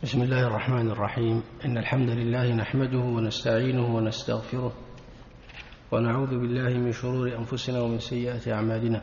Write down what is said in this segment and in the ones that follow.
بسم الله الرحمن الرحيم. إن الحمد لله نحمده ونستعينه ونستغفره ونعوذ بالله من شرور أنفسنا ومن سيئات أعمالنا.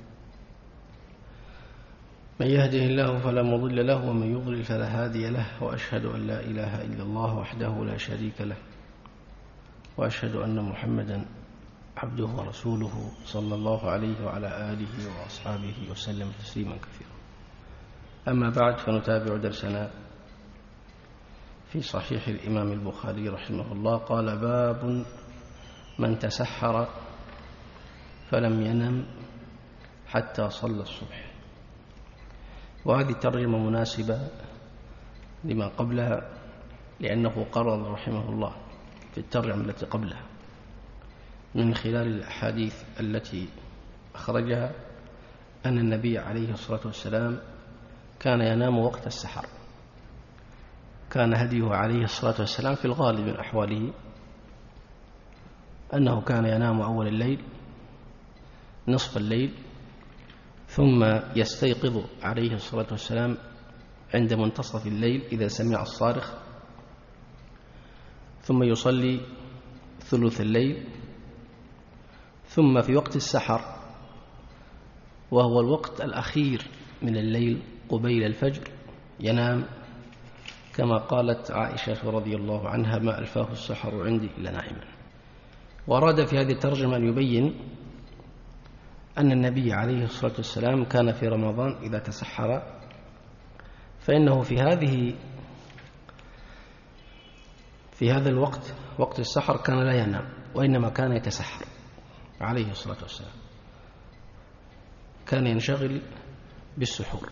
من يهده الله فلا مضل له ومن يضلل فلا هادي له، وأشهد أن لا إله إلا الله وحده لا شريك له، وأشهد أن محمدا عبده ورسوله صلى الله عليه وعلى آله وأصحابه وسلم تسليما كثيرا. أما بعد، فنتابع درسنا في صحيح الإمام البخاري رحمه الله. قال: باب من تسحر فلم ينم حتى صلى الصبح. وهذه الترجمة مناسبة لما قبلها، لأنه قرر رحمه الله في الترجمة التي قبلها من خلال الأحاديث التي أخرجها أن النبي عليه الصلاة والسلام كان ينام وقت السحر. كان هديه عليه الصلاة والسلام في الغالب من أحواله أنه كان ينام أول الليل نصف الليل، ثم يستيقظ عليه الصلاة والسلام عند منتصف الليل إذا سمع الصارخ، ثم يصلي ثلث الليل، ثم في وقت السحر وهو الوقت الأخير من الليل قبيل الفجر ينام، كما قالت عائشة رضي الله عنها: ما ألفاه السحر عندي إلا نائما. وأراد في هذه الترجمة أن يبين أن النبي عليه الصلاة والسلام كان في رمضان إذا تسحر فإنه في هذا الوقت، وقت السحر، كان لا ينام، وإنما كان يتسحر عليه الصلاة والسلام. كان ينشغل بالسحور،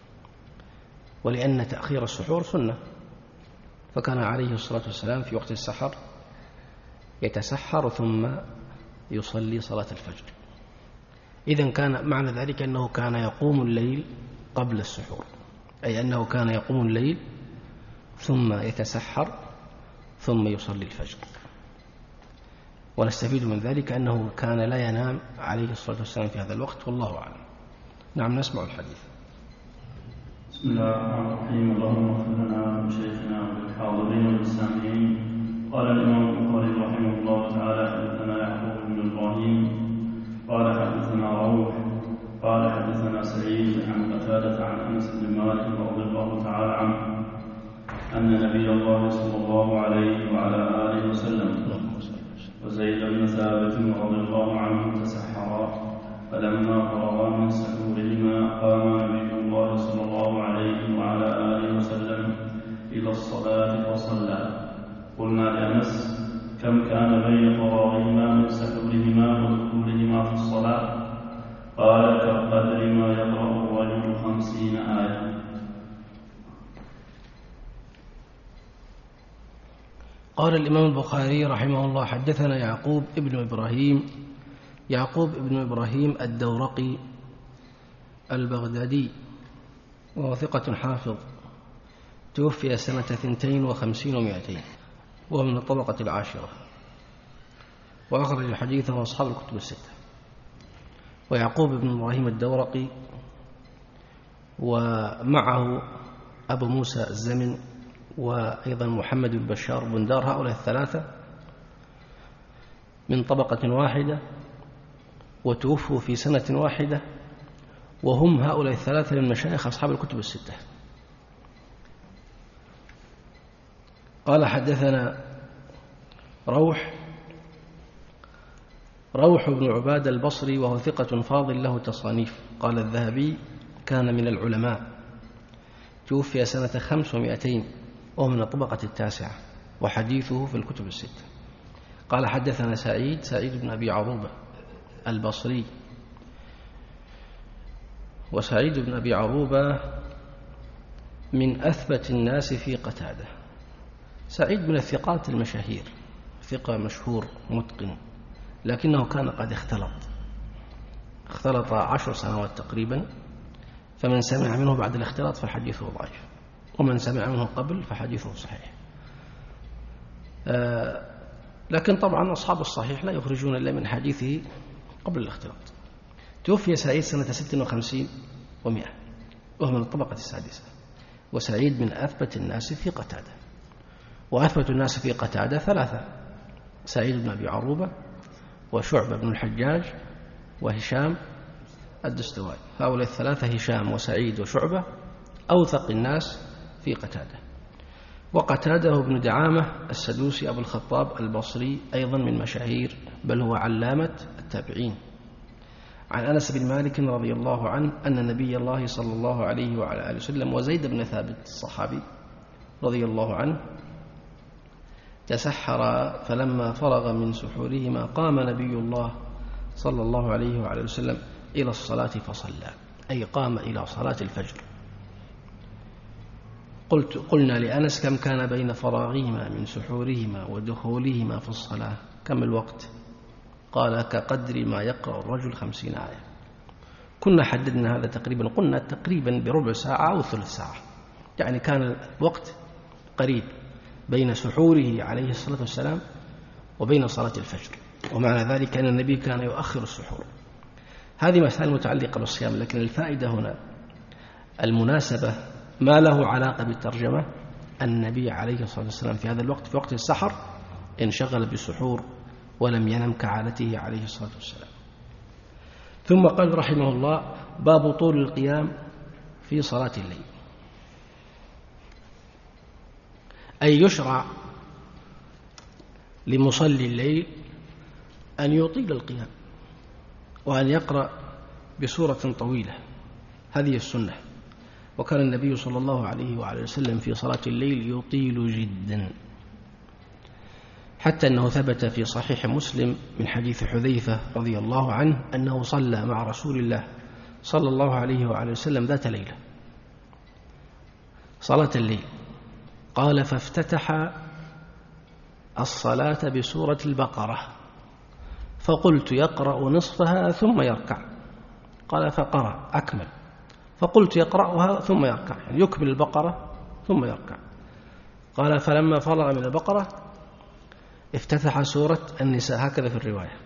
ولأن تأخير السحور سنة، فكان عليه الصلاة والسلام في وقت السحر يتسحر ثم يصلي صلاة الفجر. إذن كان معنى ذلك أنه كان يقوم الليل قبل السحور، أي أنه كان يقوم الليل ثم يتسحر ثم يصلي الفجر. ونستفيد من ذلك أنه كان لا ينام عليه الصلاة والسلام في هذا الوقت، والله أعلم. نعم، نسمع الحديث. بسم الله الرحمن الرحيم. اللهم اغفر لنا وشيخنا وللحاضرين والسامعين. قال الإمام البخاري رحمه الله تعالى: حدثنا يعقوب بن إبراهيم قال حدثنا روح قال حدثنا سعيد عن قتادة عن أنس بن مالك رضي الله تعالى عنه أن نبي الله صلى الله عليه وعلى آله وسلم وزيد بن ثابت رضي الله عنه تسحرا، فلما فرغا من سحورهما قام نبي الله صلى الله عليه وعلى آله وسلم إلى الصلاة فصلى. قلنا لأنس: كم كان بين فراغهما من سحورهما ودخولهما في الصلاة؟ قال: كقدر ما يقرأ الرجل 50 آية. قال الإمام البخاري رحمه الله: حدثنا يعقوب ابن إبراهيم الدورقي البغدادي، وهو ثقة حافظ، توفي سنة 52 و200، وهو من الطبقة العاشرة، وأخرج حديثه أصحاب الكتب الستة. ويعقوب بن إبراهيم الدورقي ومعه أبو موسى الزمن وأيضا محمد بن بشار بن دار، هؤلاء الثلاثة من طبقة واحدة وتوفوا في سنة واحدة، وهم هؤلاء الثلاثة من مشايخ أصحاب الكتب الستة. قال: حدثنا روح بن عباد البصري، وهو ثقة فاضل له تصانيف. قال الذهبي: كان من العلماء، توفي سنة 500، وهو من الطبقة التاسعة، وحديثه في الكتب الستة. قال: حدثنا سعيد بن أبي عروبة البصري، وسعيد بن أبي عروبة من أثبت الناس في قتادة. سعيد من الثقات المشاهير، ثقة مشهور متقن، لكنه كان قد اختلط 10 سنوات تقريبا، فمن سمع منه بعد الاختلاط فحديثه ضعيف، ومن سمع منه قبل فحديثه صحيح. لكن طبعا أصحاب الصحيح لا يخرجون إلا من حديثه قبل الاختلاط. توفي سعيد سنة 56 و100، وهو من الطبقة السادسة. وسعيد من أثبت الناس في قتادة، وأثبت الناس في قتادة ثلاثة: سعيد بن أبي عروبة، وشعبة بن الحجاج، وهشام الدستوائي. هؤلاء الثلاثة هشام وسعيد وشعبة أوثق الناس في قتادة. وقتاده بن دعامة السدوسي أبو الخطاب البصري أيضا من مشاهير، بل هو علامة التابعين. عن أنس بن مالك رضي الله عنه أن نبي الله صلى الله عليه وعلى آله وسلم وزيد بن ثابت الصحابي رضي الله عنه تسحر، فلما فرغ من سحورهما قام نبي الله صلى الله عليه وعلى آله وسلم إلى الصلاة فصلى، أي قام إلى صلاة الفجر. قلنا لأنس: كم كان بين فراغهما من سحورهما ودخولهما في الصلاة؟ كم الوقت؟ قال: كقدر ما يقرأ الرجل 50 آية. كنا حددنا هذا تقريبا، قلنا تقريبا بربع ساعة أو ثلث ساعة، يعني كان الوقت قريب بين سحوره عليه الصلاة والسلام وبين صلاة الفجر، ومعنى ذلك أن النبي كان يؤخر السحور. هذه مسائل متعلقة بالصيام، لكن الفائدة هنا المناسبة ما له علاقة بالترجمة. النبي عليه الصلاة والسلام في هذا الوقت، في وقت السحر، انشغل بالسحور ولم ينم كعادته عليه الصلاة والسلام. ثم قال رحمه الله: باب طول القيام في صلاة الليل. أي يشرع لمصلي الليل أن يطيل القيام وأن يقرأ بسورة طويلة، هذه السنة. وكان النبي صلى الله عليه وعلى وسلم في صلاة الليل يطيل جدا، حتى أنه ثبت في صحيح مسلم من حديث حذيفة رضي الله عنه أنه صلى مع رسول الله صلى الله عليه وعلى وسلم ذات ليلة صلاة الليل، قال: فافتتح الصلاة بسورة البقرة، فقلت: يقرأ نصفها ثم يركع. قال: فقرأ أكمل. فقلت: يقرأها ثم يركع، يعني يكمل البقرة ثم يركع. قال: فلما فرغ من البقرة افتتح سورة النساء، هكذا في الرواية.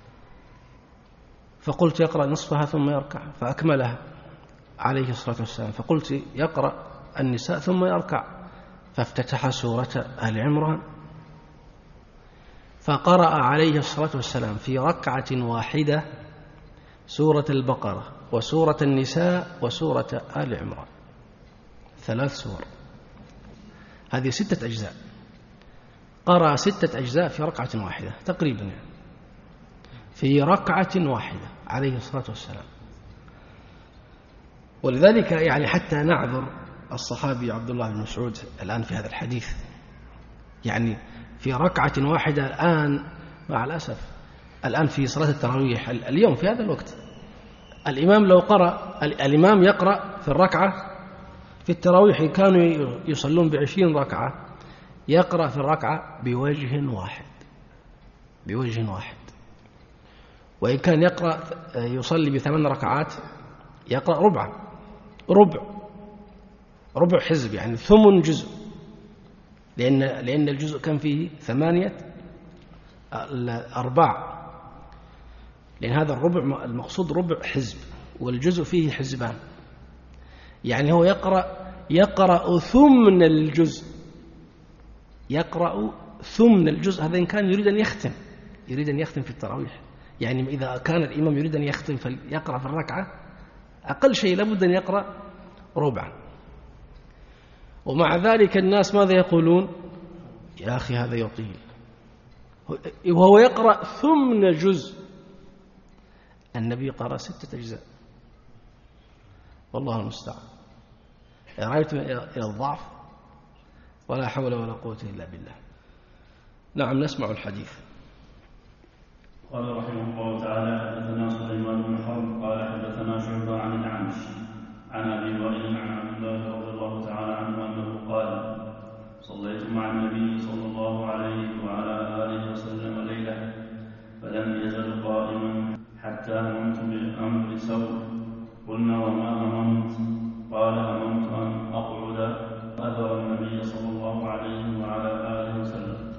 فقلت: يقرأ نصفها ثم يركع، فأكملها عليه الصلاة والسلام. فقلت: يقرأ النساء ثم يركع، فافتتح سورة آل عمران. فقرأ عليه الصلاة والسلام في ركعة واحدة سورة البقرة وسورة النساء وسورة آل عمران، 3 سور، هذه 6 أجزاء. قرأ 6 أجزاء في ركعة واحدة تقريبا، يعني في ركعة واحدة عليه الصلاة والسلام. ولذلك يعني حتى نعذر الصحابي عبد الله بن مسعود الآن في هذا الحديث، يعني في ركعة واحدة الآن، مع الأسف الآن في صلاة التراويح اليوم في هذا الوقت، الإمام لو قرأ، الإمام يقرأ في الركعة في التراويح كانوا يصلون ب20 ركعة، يقرأ في الركعة بوجه واحد. وإن كان يقرأ يصلي ب8 ركعات يقرأ ربع حزب، يعني 8 جزء، لأن الجزء كان فيه 8 أرباع، لأن هذا الربع المقصود ربع حزب، والجزء فيه حزبان، يعني هو يقرأ ثمن الجزء، هذا إن كان يريد أن يختم في التراويح. يعني إذا كان الإمام يريد أن يختم فيقرأ في الركعة أقل شيء لابد أن يقرأ ربعا. ومع ذلك الناس ماذا يقولون؟ يا أخي هذا يطيل، وهو يقرأ ثمن جزء. النبي قرأ 6 أجزاء، والله المستعان. رأيت إلى الضعف، ولا حول ولا قوة إلا بالله. نعم، نسمع الحديث. قال رحمه الله تعالى: حدثنا سليمان بن حرب قال حدثنا شعبة عن الأعمش عن أبي وائل عن عبد الله رضي الله تعالى عنه أنه قال: صليت مع النبي صلى الله عليه وعلى آله وسلم ليلة، فلم يزل قائما حتى هممت بالأمر سوء. قلنا: وما هممت؟ قال: هممت أن أقعد أثر النبي صلى الله عليه وعلى آله وسلم.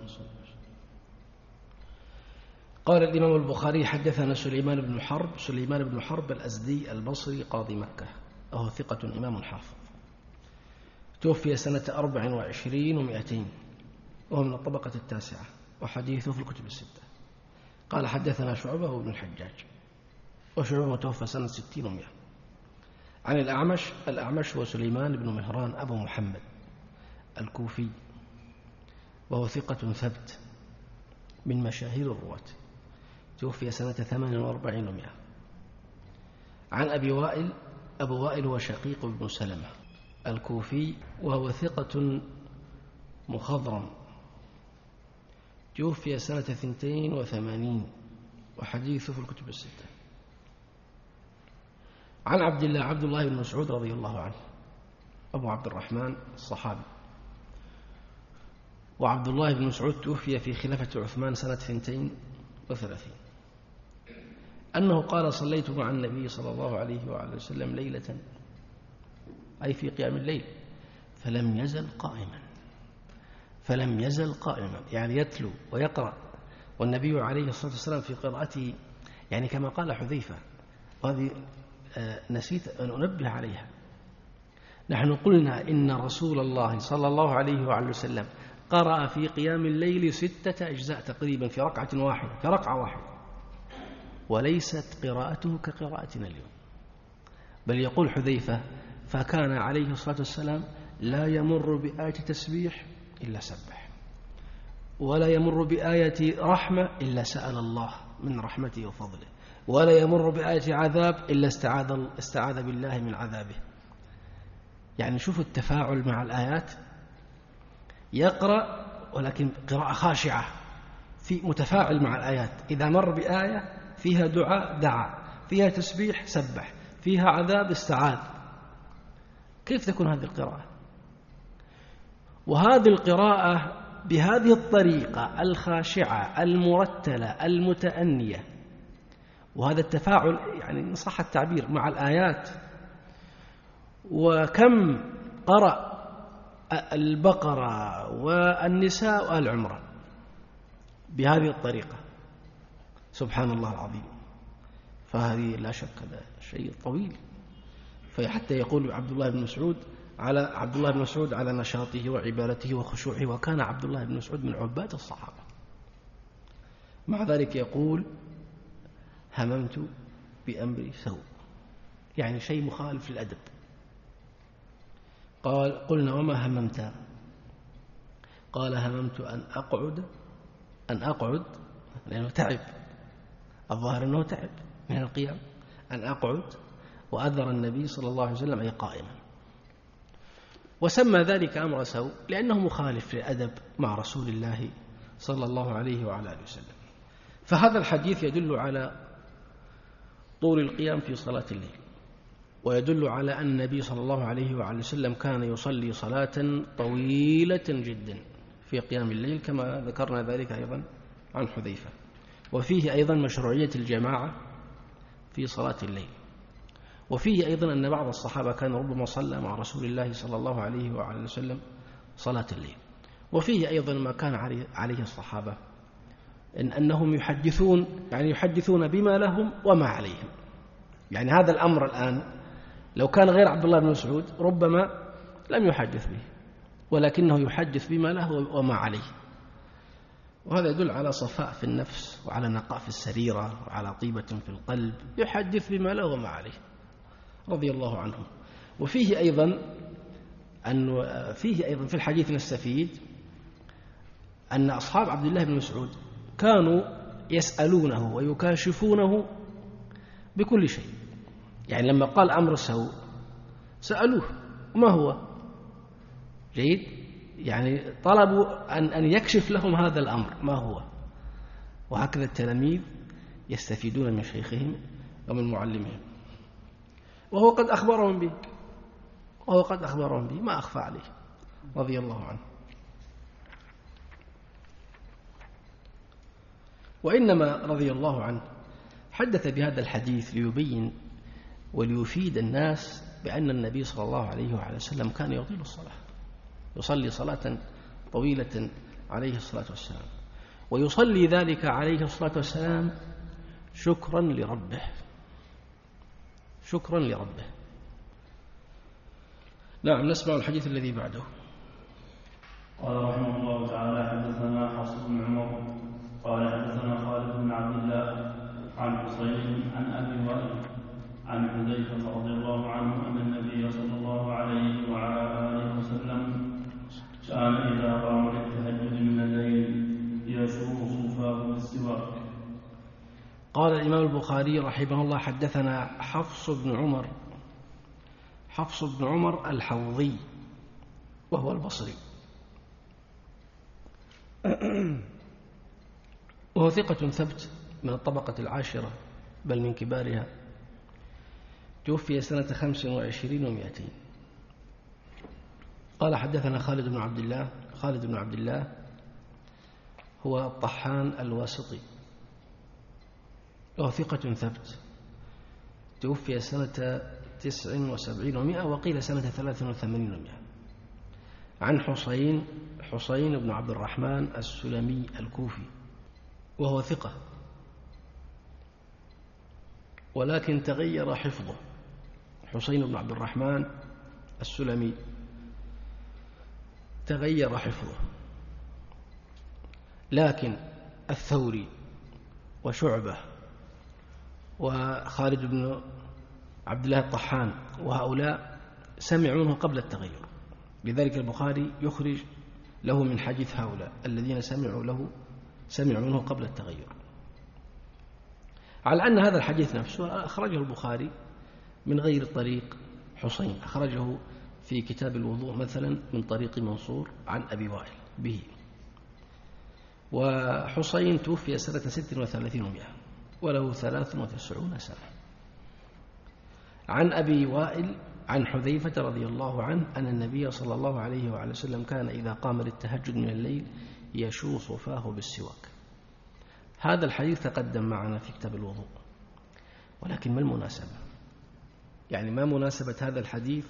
قال الإمام البخاري: حدثنا سليمان بن حرب الأزدي البصري قاضي مكة، وهو ثقة إمام حافظ. توفي سنة 24 و200، وهو من الطبقة التاسعة، وحديثه في الكتب الستة. قال حدثنا شعبة وابن الحجاج، وشعبة توفى سنة 60 و100. عن الأعمش هو سليمان بن مهران أبو محمد الكوفي، وهو ثقة ثبت من مشاهير الرواة، توفي سنة 48 و100. عن أبي وائل، أبو وائل هو شقيق بن سلمة الكوفي، وهو ثقة مخضرم، توفي سنة 82، وحديثه في الكتب الستة. عن عبد الله بن مسعود رضي الله عنه، أبو عبد الرحمن الصحابي. وعبد الله بن مسعود توفي في خلافة عثمان سنة 32، أنه قال: صليت مع النبي صلى الله عليه وعلى وسلم ليلة، أي في قيام الليل، فلم يزل قائما، يعني يتلو ويقرأ، والنبي عليه الصلاة والسلام في قراءته يعني كما قال حذيفة، وهذه نسيت أن أنبه عليها. نحن قلنا إن رسول الله صلى الله عليه وعلى وسلم قرأ في قيام الليل 6 أجزاء تقريبا في ركعة واحدة، وليست قراءته كقراءتنا اليوم. بل يقول حذيفة: فكان عليه الصلاة والسلام لا يمر بآية تسبيح إلا سبح، ولا يمر بآية رحمة إلا سأل الله من رحمته وفضله، ولا يمر بآية عذاب إلا استعاذ بالله من عذابه. يعني شوفوا التفاعل مع الآيات، يقرأ ولكن قراءة خاشعة، في متفاعل مع الآيات. إذا مر بآية فيها دعاء دعا، فيها تسبيح سبح، فيها عذاب استعاذ. كيف تكون هذه القراءة؟ وهذه القراءة بهذه الطريقة الخاشعة المرتلة المتأنية، وهذا التفاعل يعني إن صح التعبير مع الآيات. وكم قرأ البقرة والنساء وآل عمران بهذه الطريقة، سبحان الله العظيم. فهذه لا شك هذا شيء طويل. فحتى يقول عبد الله بن مسعود على نشاطه وعبادته وخشوعه، وكان عبد الله بن مسعود من عباد الصحابة. مع ذلك يقول: هممت بأمر سوء، يعني شيء مخالف للأدب. قلنا: وما هممت؟ قال: هممت أن أقعد، لأنه تعب، الظاهر أنه تعب من القيام، أن أقعد وأذر النبي صلى الله عليه وسلم أي قائما. وسمى ذلك أمر سوء لأنه مخالف للأدب مع رسول الله صلى الله عليه وعلى آله وسلم. فهذا الحديث يدل على طول القيام في صلاة الليل، ويدل على أن النبي صلى الله عليه وعلى وسلم كان يصلي صلاة طويلة جدا في قيام الليل، كما ذكرنا ذلك أيضا عن حذيفة. وفيه أيضا مشروعية الجماعة في صلاة الليل. وفيه أيضا أن بعض الصحابة كان ربما صلى مع رسول الله صلى الله عليه وعلى وسلم صلاة الليل. وفيه أيضا ما كان عليه الصحابة أنهم يحدثون بما لهم وما عليهم. يعني هذا الأمر الآن لو كان غير عبد الله بن مسعود ربما لم يحدث به، ولكنه يحدث بما له وما عليه. وهذا يدل على صفاء في النفس، وعلى نقاء في السريرة، وعلى طيبة في القلب، يحدث بما له وما عليه رضي الله عنه. وفيه أيضا في الحديث نستفيد أن أصحاب عبد الله بن مسعود كانوا يسألونه ويكاشفونه بكل شيء. يعني لما قال أمر سوء سألوه ما هو جيد، يعني طلبوا أن يكشف لهم هذا الأمر ما هو. وهكذا التلاميذ يستفيدون من شيخهم ومن معلمهم، وهو قد أخبرهم به ما أخفى عليه رضي الله عنه. وإنما رضي الله عنه حدث بهذا الحديث ليبين وليفيد الناس بأن النبي صلى الله عليه وعلى وسلم كان يطيل الصلاة، يصلي صلاة طويلة عليه الصلاة والسلام، ويصلي ذلك عليه الصلاة والسلام شكرا لربه. نعم، نسمع الحديث الذي بعده. قال رحمه الله تعالى: حدثنا حفص بن عمر قال حدثنا خالد بن عبد الله عن حسين عن أبي وائل عن حذيفة رضي الله عنه أن النبي صلى الله عليه وعلى آله وسلم كان إذا قام للتهجد من الليل يشوف فاه بالسواك. قال الإمام البخاري رحمه الله: حدثنا حفص بن عمر الحوضي وهو البصري، وهو ثقة ثبت من الطبقة العاشرة بل من كبارها، توفي سنة 25 و200. قال حدثنا خالد بن عبد الله هو الطحان الواسطي، وهو ثقة ثبت، توفي سنة 79 و100 وقيل سنة 83 و100. عن حسين بن عبد الرحمن السلمي الكوفي، وهو ثقة ولكن تغير حفظه. حسين بن عبد الرحمن السلمي تغير حفظه، لكن الثوري وشعبة وخالد بن عبد الله الطحان وهؤلاء سمعوا منه قبل التغير، لذلك البخاري يخرج له من حديث هؤلاء الذين سمعوا منه قبل التغير، على أن هذا الحديث نفسه أخرجه البخاري من غير طريق حسين، أخرجه في كتاب الوضوء مثلا من طريق منصور عن أبي وائل به. وحسين توفي سنة 36 و100 وله 93 سنة. عن أبي وائل عن حذيفة رضي الله عنه أن النبي صلى الله عليه وعلى وسلم كان إذا قام للتهجد من الليل يشوص فاه بالسواك. هذا الحديث تقدم معنا في كتاب الوضوء، ولكن ما المناسبة؟ يعني ما مناسبة هذا الحديث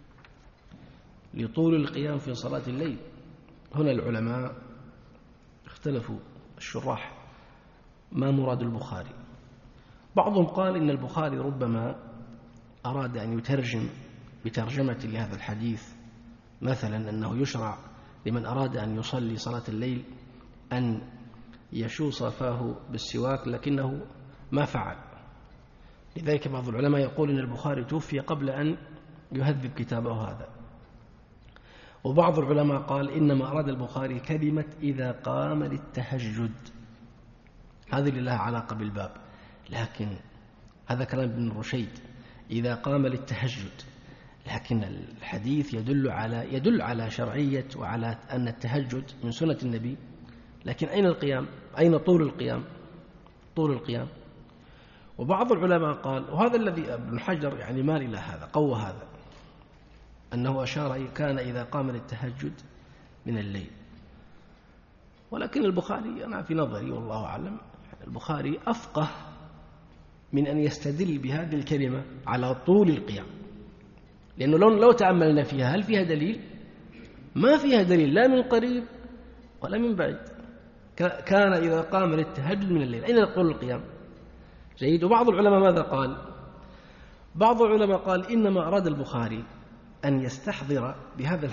لطول القيام في صلاة الليل؟ هنا العلماء اختلفوا الشراح ما مراد البخاري. بعضهم قال إن البخاري ربما أراد أن يترجم بترجمة لهذا الحديث، مثلا أنه يشرع لمن أراد أن يصلي صلاة الليل أن يشوص فاه بالسواك، لكنه ما فعل. لذلك بعض العلماء يقول إن البخاري توفي قبل أن يهذب كتابه هذا. وبعض العلماء قال إنما أراد البخاري كلمة إذا قام للتهجد، هذه اللي لها علاقة بالباب، لكن هذا كلام ابن رشيد إذا قام للتهجد، لكن الحديث يدل على شرعية وعلى أن التهجد من سنة النبي، لكن أين القيام؟ أين طول القيام؟ وبعض العلماء قال، وهذا الذي ابن حجر يعني مال إلى هذا، قوى هذا، أنه أشار كان إذا قام للتهجد من الليل. ولكن البخاري أنا في نظري والله أعلم البخاري أفقه من أن يستدل بهذه الكلمة على طول القيام، لأنه لو تأملنا فيها هل فيها دليل؟ ما فيها دليل لا من قريب ولا من بعيد. كان إذا قام للتهجد من الليل، أين طول القيام؟ جيد. وبعض العلماء ماذا قال؟ بعض العلماء قال إنما أراد البخاري أن يستحضر بهذا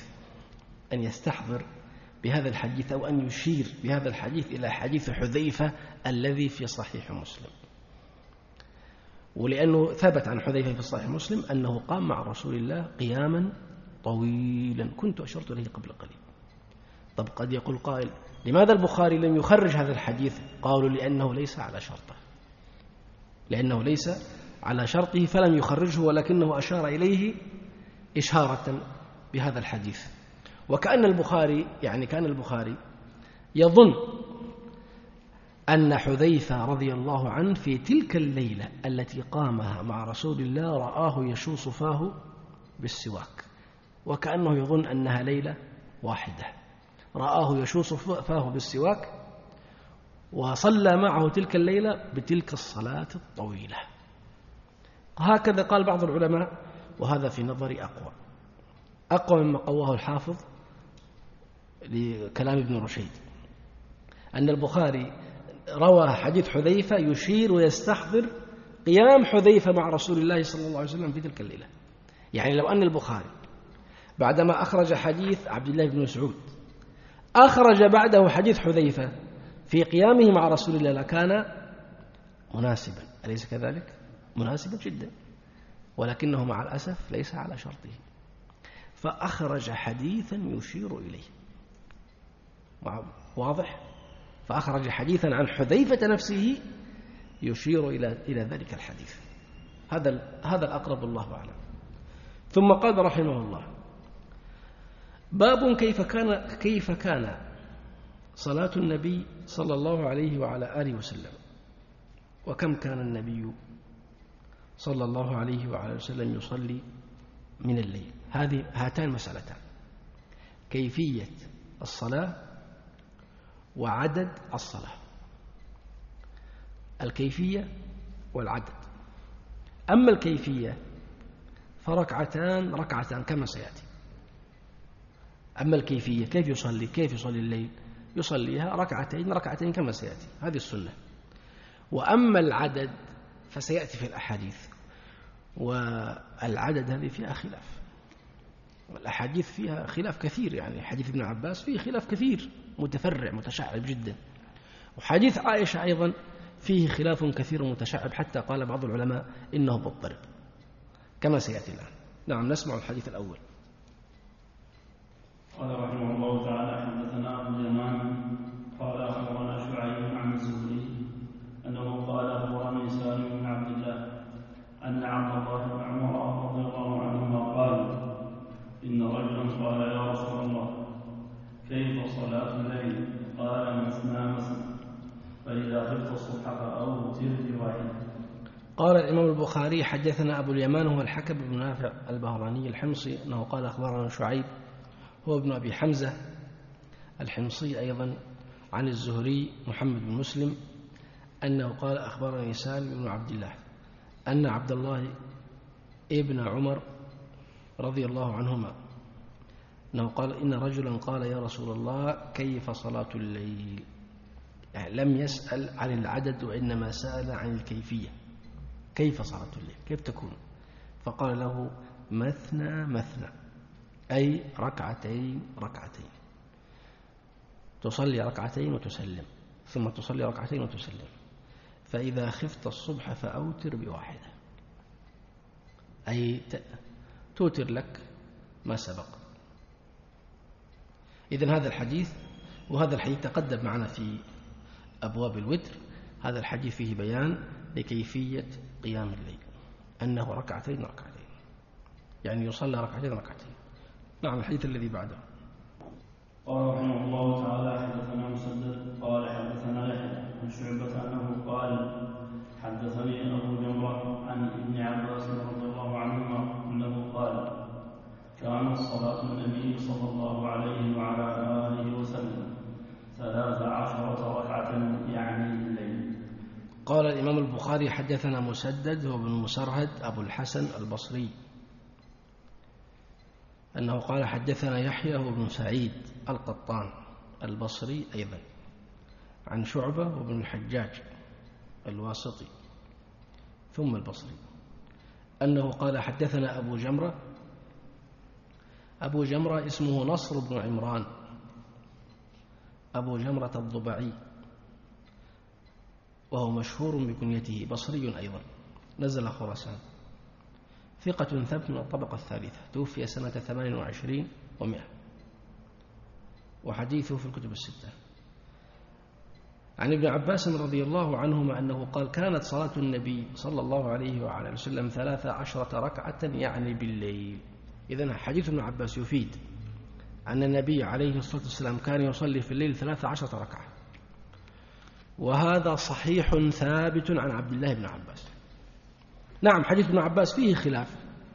الحديث أو أن يشير بهذا الحديث إلى حديث حذيفة الذي في صحيح مسلم، ولأنه ثبت عن حذيفة في صحيح مسلم أنه قام مع رسول الله قياما طويلا كنت أشرت إليه قبل قليل. طب قد يقول قائل لماذا البخاري لم يخرج هذا الحديث؟ قالوا لأنه ليس على شرطه فلم يخرجه، ولكنه أشار إليه إشارة بهذا الحديث. وكأن البخاري كان البخاري يظن أن حذيفة رضي الله عنه في تلك الليلة التي قامها مع رسول الله رآه يشوص فاه بالسواك، وكأنه يظن أنها ليلة واحدة رآه يشوص فاه بالسواك وصلى معه تلك الليلة بتلك الصلاة الطويلة. هكذا قال بعض العلماء، وهذا في نظري أقوى مما قواه الحافظ لكلام ابن رشيد، أن البخاري روى حديث حذيفة يشير ويستحضر قيام حذيفة مع رسول الله صلى الله عليه وسلم في تلك الليلة. يعني لو أن البخاري بعدما أخرج حديث عبد الله بن مسعود أخرج بعده حديث حذيفة في قيامه مع رسول الله لكان مناسبا، أليس كذلك؟ مناسبا جدا، ولكنه مع الأسف ليس على شرطه، فأخرج حديثا يشير إليه. واضح؟ فأخرج حديثا عن حذيفة نفسه يشير إلى ذلك الحديث. هذا الأقرب الله أعلم. ثم قال رحمه الله: باب كيف كان صلاة النبي صلى الله عليه وعلى آله وسلم، وكم كان النبي صلى الله عليه وعلى وسلم يصلي من الليل. هاتان مسألتان: كيفية الصلاة وعدد الصلاة. الكيفية والعدد. أما الكيفية فركعتان كما سيأتي. أما الكيفية كيف يصلي الليل، يصليها ركعتين كما سيأتي، هذه السنة. وأما العدد فسيأتي في الأحاديث، والعدد هذه فيها خلاف، والأحاديث فيها خلاف كثير، يعني حديث ابن عباس فيه خلاف كثير متفرع متشعب جدا، وحديث عائشة أيضا فيه خلاف كثير متشعب، حتى قال بعض العلماء إنه مضطرب كما سيأتي الآن. نعم، نسمع الحديث الأول. قال رحمه الله تعالى: حدثنا أبو اليمان قال أخبرنا شعيب عن الزهري أنه قال أخبرني سالم بن عبد الله أن عبد الله بن عمر رضي الله عنهما قال: إن رجلا قال: يا رسول الله، كيف صلاة الليل؟ قال: مثنى، فإذا خفت الصبح فأوتر بواحد. قال الإمام البخاري: حدثنا أبو اليمان هو الحكم بن نافع البهراني الحمصي أنه قال أخبرنا شعيب هو ابن أبي حمزة الحمصي أيضا عن الزهري محمد بن مسلم أنه قال أخبرني سالم بن عبد الله أن عبد الله ابن عمر رضي الله عنهما أنه قال: إن رجلا قال: يا رسول الله، كيف صلاة الليل؟ يعني لم يسأل عن العدد، وإنما سأل عن الكيفية، كيف صلاة الليل، كيف تكون؟ فقال له: مثنى، أي ركعتين، تصلي ركعتين وتسلم، ثم تصلي ركعتين وتسلم، فإذا خفت الصبح فأوتر بواحدة، أي توتر لك ما سبق. إذن هذا الحديث، وهذا الحديث تقدم معنا في أبواب الوتر، هذا الحديث فيه بيان لكيفية قيام الليل، أنه ركعتين، يعني يصلى ركعتين. نعم، الحديث الذي بعده. قال رحمه الله تعالى: حدثنا مسدد قال حدثنا يحيى عن شعبة أنه قال: حدثني أبو جمرة عن ابن عباس رضي الله عنهما أنه قال: كانت صلاة النبي صلى الله عليه وعلى آله وسلم 13 ركعة، يعني الليل. قال الإمام البخاري: حدثنا مسدد هو بن مسرهد أبو الحسن البصري أنه قال: حدثنا يحيى هو بن سعيد القطان البصري أيضا عن شعبة وابن الحجاج الواسطي ثم البصري أنه قال: حدثنا أبو جمرة اسمه نصر بن عمران أبو جمرة الضبعي، وهو مشهور بكنيته، بصري أيضا، نزل خراسان، ثقة ثبت من الطبقة الثالثة، توفي سنة 28 و100، وحديثه في الكتب الستة. عن ابن عباس رضي الله عنهما أنه قال: كانت صلاة النبي صلى الله عليه وعلى وسلم 13 ركعة، يعني بالليل. إذن حديث ابن عباس يفيد أن النبي عليه الصلاة والسلام كان يصلي في الليل 13 ركعة، وهذا صحيح ثابت عن عبد الله بن عباس. نعم، حديث ابن عباس فيه خلاف،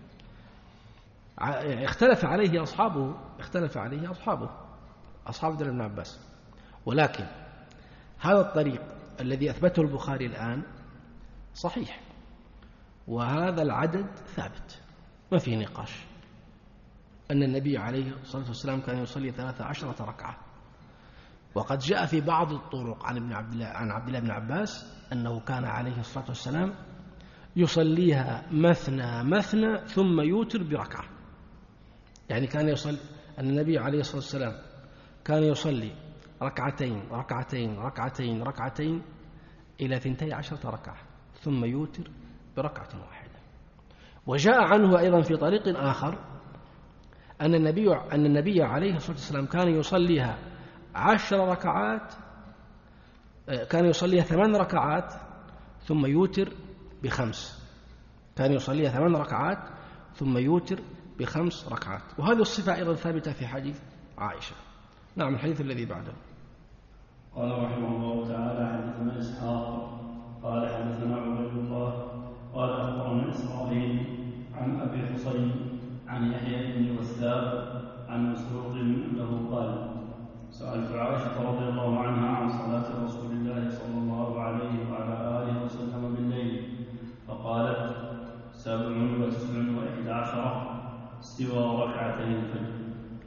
اختلف عليه أصحاب عبد الله بن عباس، ولكن هذا الطريق الذي أثبته البخاري الآن صحيح، وهذا العدد ثابت، ما فيه نقاش، أن النبي عليه الصلاة والسلام كان يصلي 13 ركعة. وقد جاء في بعض الطرق عن عبد الله بن عباس أنه كان عليه الصلاة والسلام يصليها مثنى ثم يوتر بركعة، يعني كان يصلي أن النبي عليه الصلاة والسلام كان يصلي ركعتين ركعتين ركعتين ركعتين إلى 12 ركعة ثم يوتر بركعة واحدة. وجاء عنه أيضا في طريق آخر أن النبي عليه الصلاة والسلام كان يصليها 10 ركعات، كان يصليها 8 ركعات ثم يوتر ب5. كان يصليها 8 ركعات ثم يوتر ب5 ركعات. وهذه الصفة أيضا ثابتة في حديث عائشة. نعم. الحديث الذي بعده. قال رحمه الله تعالى: حدثنا إسحاق قال حدثنا عبيد الله قال أخبرنا إسرائيل عن أبي حصين عن يحيى بن وثاب عن مسروق له قال: سألت عائشة رضي الله عنها عن صلاة رسول الله صلى الله عليه وعلى آله وسلم بالليل فقالت: 7 و9 و11 سوى ركعتي الفجر.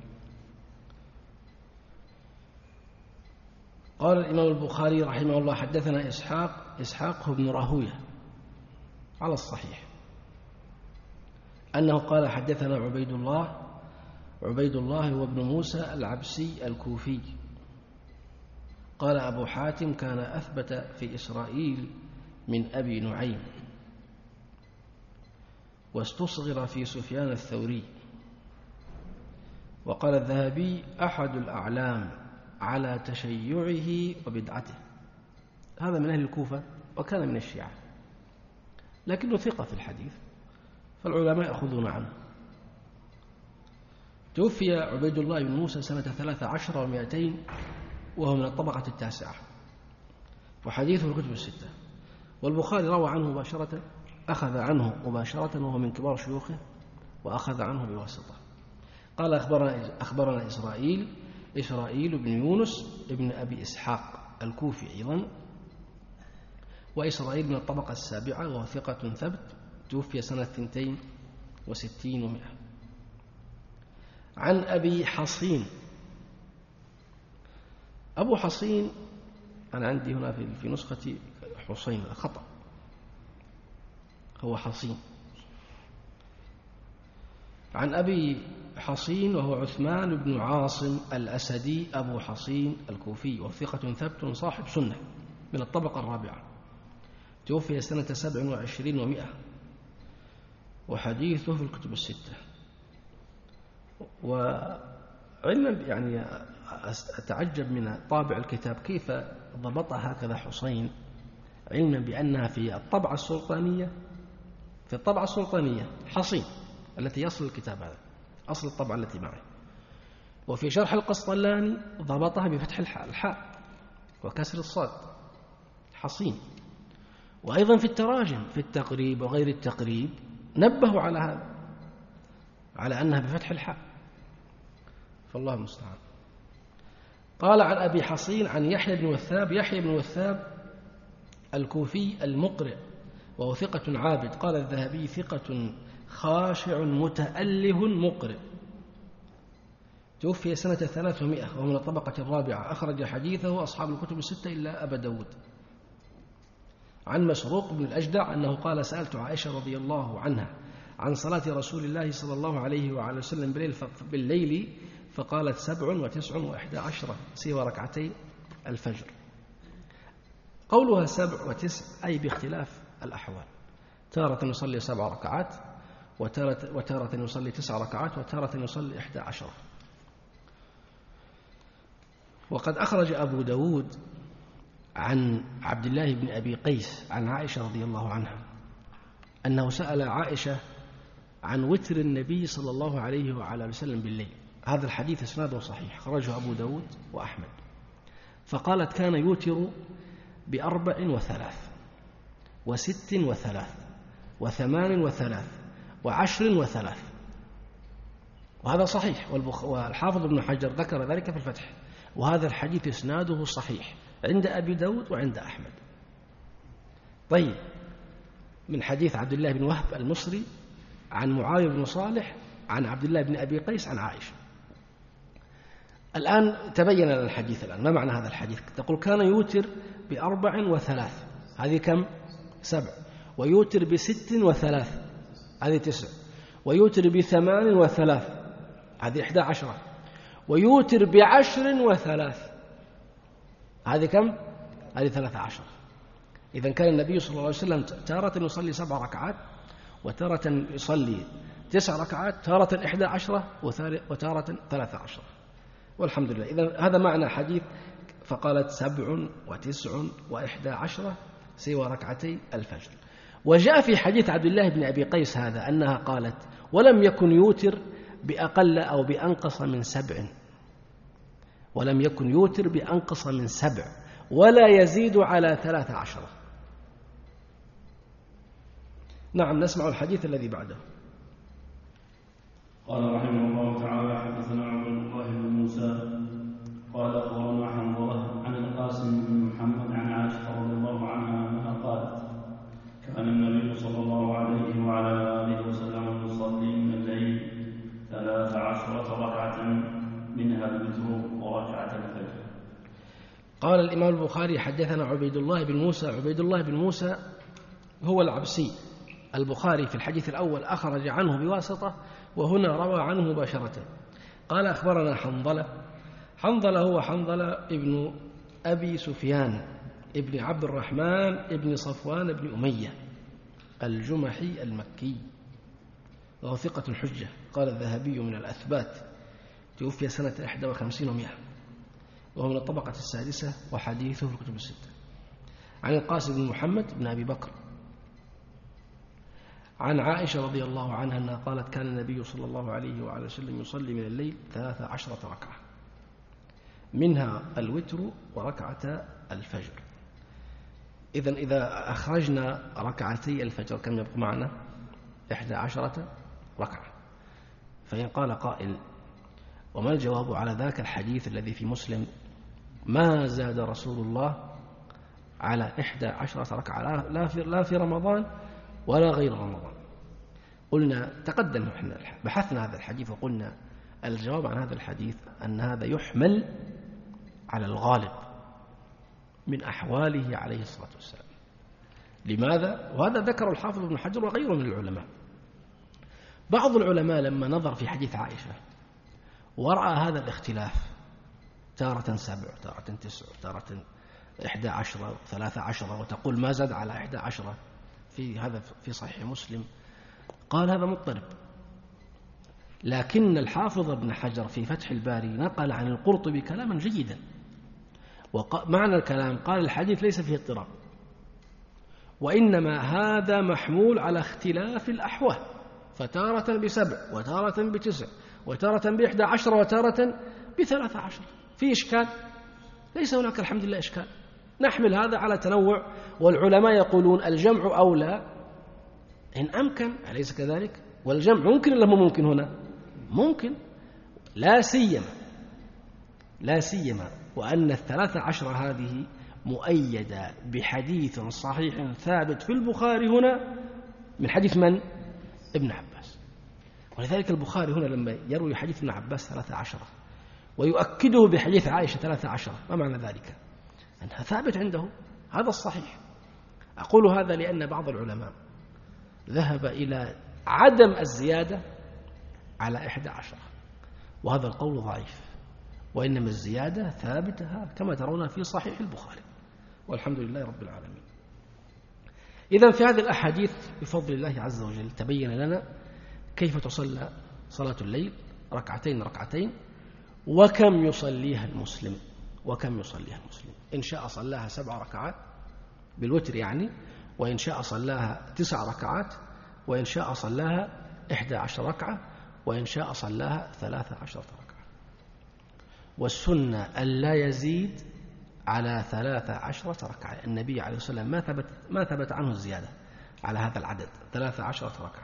قال الإمام البخاري رحمه الله: حدثنا إسحاق بن راهويه على الصحيح، أنه قال: حدثنا عبيد الله وابن موسى العبسي الكوفي. قال أبو حاتم: كان أثبت في إسرائيل من أبي نعيم، واستصغر في سفيان الثوري. وقال الذهبي: أحد الأعلام على تشيعه وبدعته. هذا من أهل الكوفة وكان من الشيعة، لكنه ثقة في الحديث فالعلماء يأخذون عنه. توفي عبيد الله بن موسى سنة 13 و200 وهو من الطبقة 9، وحديثه الكتب 6. والبخاري روى عنه مباشرة، أخذ عنه مباشرة وهو من كبار شيوخه، وأخذ عنه بواسطة. قال: أخبرنا إسرائيل بن يونس ابن أبي إسحاق الكوفي أيضا، وإسرائيل من الطبقة 7 وهو ثقة ثبت، توفي سنة 62 و100. عن أبي حصين. أبو حصين أنا عندي هنا في نسختي حسين، خطأ، هو حصين. عن أبي حصين وهو عثمان بن عاصم الأسدي أبو حصين الكوفي، وثقة ثبت صاحب سنة من الطبقة 4، توفي سنة 27 و100، وحديثه في الكتب 6. وعلما يعني أتعجب من طابع الكتاب كيف ضبطها هكذا حسين، علما بأنها في الطبعة السلطانية حصين التي يصل الكتاب هذا، أصل الطبعة التي معه. وفي شرح القسطلاني ضبطها بفتح الحاء وكسر الصاد، حصين. وأيضا في التراجم في التقريب وغير التقريب نبهوا على هذا، على أنها بفتح الحاء، فالله المستعان. قال: عن أبي حصين عن يحيى بن وثاب الكوفي المقرئ، وهو ثقة عابد. قال الذهبي: ثقة خاشع متأله مقرئ، توفي سنة 300 وهو من الطبقة 4، أخرج حديثه أصحاب الكتب 6 إلا أبا داود. عن مسروق بن الأجدع أنه قال: سألت عائشة رضي الله عنها عن صلاة رسول الله صلى الله عليه وعلى وسلم بالليل فقالت: 7 و9 و11 سوى ركعتي الفجر. قولها 7 و9 أي باختلاف الأحوال، تارة يصلي 7 ركعات، وتارة يصلي 9 ركعات، وتارة يصلي 11. وقد أخرج أبو داود عن عبد الله بن أبي قيس عن عائشة رضي الله عنها أنه سأل عائشة عن وتر النبي صلى الله عليه وعلى وسلم بالليل. هذا الحديث إسناده صحيح، خرجه أبو داود وأحمد. فقالت: كان يوتر ب4 و3 و6 و3 و8 و3 و10 و3. وهذا صحيح، والحافظ ابن حجر ذكر ذلك في الفتح. وهذا الحديث إسناده صحيح عند أبي داود وعند أحمد. طيب، من حديث عبد الله بن وهب المصري عن معاوية بن صالح عن عبد الله بن أبي قيس عن عائشة. الآن تبين لنا الحديث. الآن ما معنى هذا الحديث؟ تقول: كان يوتر ب4 و3، هذه كم؟ 7. ويوتر ب6 و3، هذه 9. ويوتر ب8 و3، هذه 11، ويوتر ب10 و3، هذه كم؟ هذه 13. إذن كان النبي صلى الله عليه وسلم تارة يصلي 7 ركعات، وتارة يصلي 9 ركعات، تارة 11 وتارة 13. والحمد لله. إذن هذا معنى حديث فقالت 7 و9 و11 سوى ركعتي الفجر. وجاء في حديث عبد الله بن أبي قيس هذا أنها قالت ولم يكن يوتر بأقل أو بأنقص من 7، ولم يكن يوتر بأنقص من 7 ولا يزيد على 13. نعم، نسمع الحديث الذي بعده. قال رحمه الله تعالى: حدثنا عبد الله بن موسى قال أخبرنا حنظلة عن القاسم بن محمد عن عائشة رضي الله عنها أنها قالت: كان النبي صلى الله عليه وعلى آله وسلم يصلي من الليل 13 ركعة منها الوتر وركعة الفجر. قال الإمام البخاري: حدثنا عبيد الله بن موسى. عبيد الله بن موسى هو العبسي. البخاري في الحديث الأول أخرج عنه بواسطة، وهنا روى عنه مباشرة. قال: أخبرنا حنظلة. حنظلة هو حنظلة ابن أبي سفيان ابن عبد الرحمن ابن صفوان ابن أمية الجمحي المكي، وهو ثقة حجة. قال الذهبي من الأثبات، توفي سنة 51 و100، وهو من الطبقة السادسة، وحديثه في الكتب الستة. عن القاسم بن محمد بن أبي بكر عن عائشة رضي الله عنها أنها قالت: كان النبي صلى الله عليه وعلى وسلم يصلي من الليل 13 ركعة، منها الوتر وركعة الفجر. إذن إذا أخرجنا ركعتي الفجر كم يبقى معنا؟ 11 ركعة. فإن قال قائل: وما الجواب على ذاك الحديث الذي في مسلم: ما زاد رسول الله على 11 ركعة لا في رمضان ولا غير رمضان؟ قلنا تقدم احنا بحثنا هذا الحديث وقلنا الجواب عن هذا الحديث أن هذا يحمل على الغالب من أحواله عليه الصلاة والسلام. لماذا؟ وهذا ذكر الحافظ ابن حجر وغيره من العلماء. بعض العلماء لما نظر في حديث عائشة ورأى هذا الاختلاف، تارة 7 تارة 9 تارة 11 13، وتقول ما زاد على 11 في هذا في صحيح مسلم، قال هذا مضطرب. لكن الحافظ ابن حجر في فتح الباري نقل عن القرطبي كلاما جيدا، ومعنى الكلام قال: الحديث ليس فيه اضطراب، وإنما هذا محمول على اختلاف الأحوال، فتارة ب7 وتارة ب9 وتارة ب11 وتارة ب13. في إشكال؟ ليس هناك الحمد لله إشكال. نحمل هذا على تنوع، والعلماء يقولون الجمع أولى إن أمكن، أليس كذلك؟ والجمع ممكن ولا مو ممكن هنا؟ ممكن، لا سيما وأن 13 هذه مؤيدة بحديث صحيح ثابت في البخاري هنا من حديث من؟ ابن عباس. ولذلك البخاري هنا لما يروي حديث ابن عباس 13 ويؤكده بحديث عائشة 13، ما معنى ذلك؟ أنها ثابت عنده، هذا الصحيح. أقول هذا لأن بعض العلماء ذهب إلى عدم الزيادة على 11، وهذا القول ضعيف، وإنما الزيادة ثابتة كما ترون في صحيح البخاري، والحمد لله رب العالمين. إذن في هذه الأحاديث بفضل الله عز وجل تبين لنا كيف تصلى صلاة الليل، ركعتين، وكم يصليها المسلم. إن شاء صلاها 7 ركعات بالوتر يعني، وإن شاء صلاها 9 ركعات، وإن شاء صلاها 11 ركعة، وإن شاء صلاها 13 ركعة. والسنة ألا يزيد على 13 ركعة. النبي عليه الصلاة والسلام ما ثبت عنه الزيادة على هذا العدد 13 ركعة.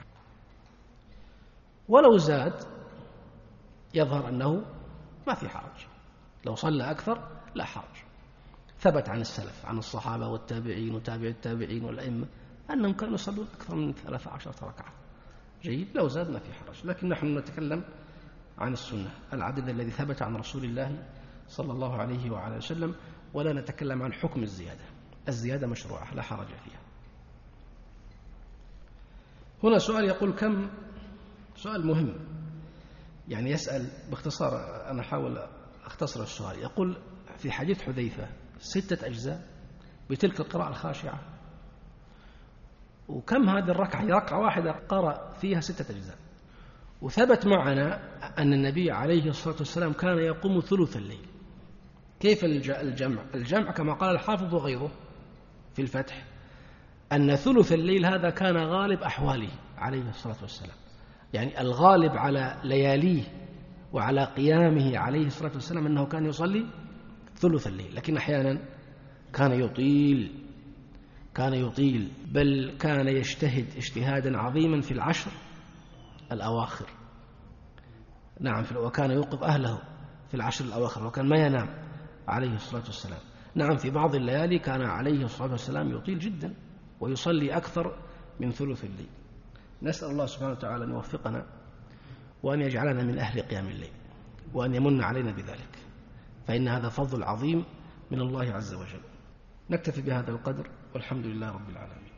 ولو زاد يظهر أنه ما في حرج، لو صلى أكثر لا حرج. ثبت عن السلف، عن الصحابة والتابعين وتابع التابعين والأئمة أنهم كانوا يصلون أكثر من 13 ركعة. جيد، لو زاد ما في حرج، لكن نحن نتكلم عن السنة، العدد الذي ثبت عن رسول الله صلى الله عليه وعلى وسلم، ولا نتكلم عن حكم الزيادة مشروعة لا حرج فيها. هنا سؤال يقول سؤال مهم: يعني يسأل باختصار، أنا أحاول أختصر السؤال. يقول في حديث حذيفة 6 أجزاء بتلك القراءة الخاشعة، وكم هذه الركعة؟ ركعة واحدة قرأ فيها 6 أجزاء. وثبت معنا أن النبي عليه الصلاة والسلام كان يقوم ثلث الليل. كيف الجمع؟ الجمع كما قال الحافظ وغيره في الفتح أن ثلث الليل هذا كان غالب أحواله عليه الصلاة والسلام، يعني الغالب على لياليه وعلى قيامه عليه الصلاة والسلام أنه كان يصلي ثلث الليل، لكن أحيانا كان يطيل بل كان يجتهد اجتهادا عظيما في العشر الأواخر. نعم، وكان يوقظ أهله في العشر الأواخر، وكان ما ينام عليه الصلاة والسلام. نعم، في بعض الليالي كان عليه الصلاة والسلام يطيل جدا ويصلي أكثر من ثلث الليل. نسأل الله سبحانه وتعالى أن يوفقنا وأن يجعلنا من أهل قيام الليل وأن يمن علينا بذلك، فإن هذا فضل عظيم من الله عز وجل. نكتفي بهذا القدر، والحمد لله رب العالمين.